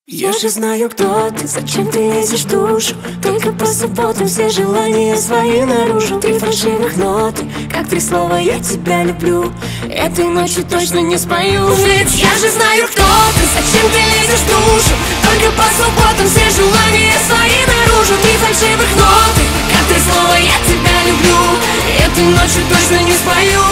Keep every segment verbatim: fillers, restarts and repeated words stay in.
Я же знаю, кто ты, зачем ты лезешь в душу. Только по субботам все желания свои наружу. Три фальшивых ноты, как три слова «я тебя люблю». Этой ночью точно не спою. Ведь я же знаю, кто ты, зачем ты лезешь в душу. Только по субботам все желания свои наружу. Три фальшивых ноты, как три слова «я тебя люблю». Этой ночью точно не спою.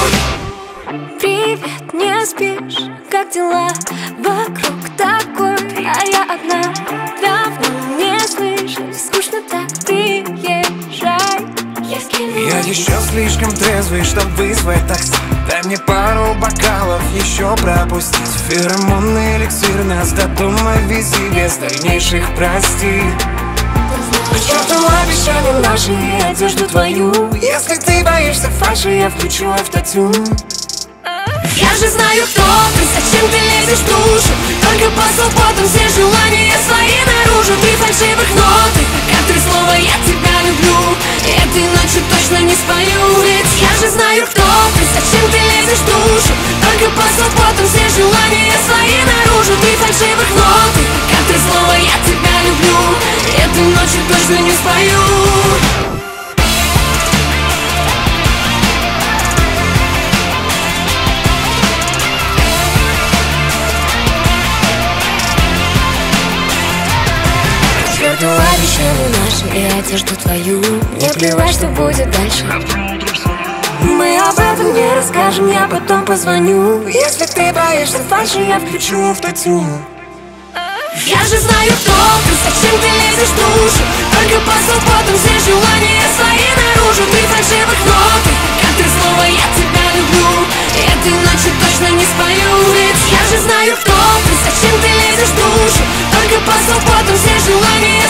Привет, не спишь, как дела? Вокруг такой, а я одна. Давно не слышишь, скучно так, приезжай. Я еще слишком трезвый, чтоб вызвать такси. Дай мне пару бокалов еще пропустить. Феромонный эликсир нас до дома вези без дальнейших прости. К черту обещания наши и одежду твою. Если ты боишься фальши, я включу автотюн. Я же знаю, кто ты, зачем ты лезешь в душу. Только по субботам все желания свои наружу. Три фальшивых ноты, как три слова «я тебя люблю». Этой ночью точно не спою. Ведь я же знаю, кто ты, зачем ты лезешь в душу. Только по субботам все желания свои наружу. Три фальшивых ноты, как три слова «я тебя люблю». Этой ночью точно не спою. Черту обещания наши и одежду твою. Не плевать, что будет дальше. Мы об этом не расскажем, я потом позвоню. Если ты боишься фальши, я включу автотюн. Я же знаю, кто ты, зачем ты лезешь в душу. Только по субботам все желания свои наружу. Три фальшивых ноты, как три слова «я тебя люблю». Этой ночью точно не спою. Ведь я же знаю, кто ты, зачем ты лезешь в душу. Только по субботам все желания